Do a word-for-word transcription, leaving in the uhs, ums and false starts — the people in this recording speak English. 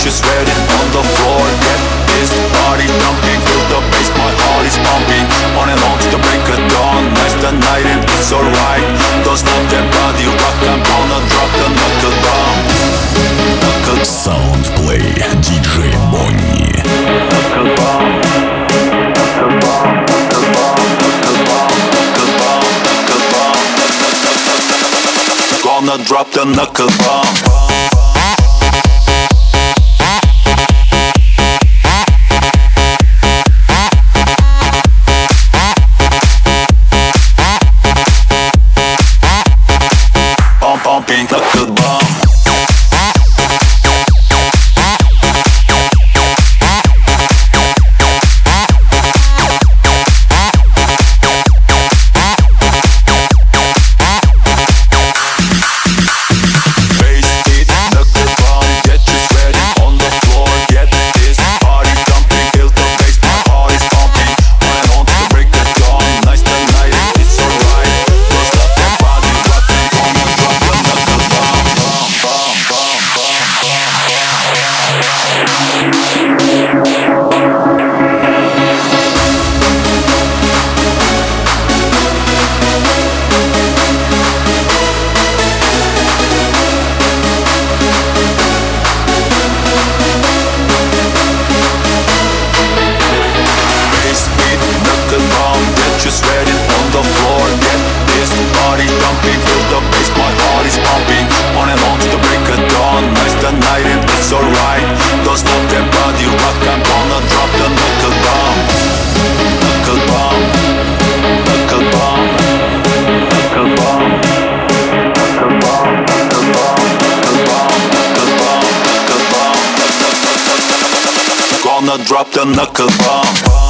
you sweating on the floor. Get this body dumping, feel the bass, my heart is pumping. On and on to the break of dawn. Nice the night and it's alright. Don't stop that body rock, I'm gonna drop the knuckle bomb. Knuckle Soundplay диджей Бонни. Knuckle bomb. Knuckle bomb. Knuckle bomb. Knuckle bomb. Knuckle bomb. Knuckle bomb. Gonna drop the knuckle bomb. Pumping knuckle bomb. Drop the knuckle bomb.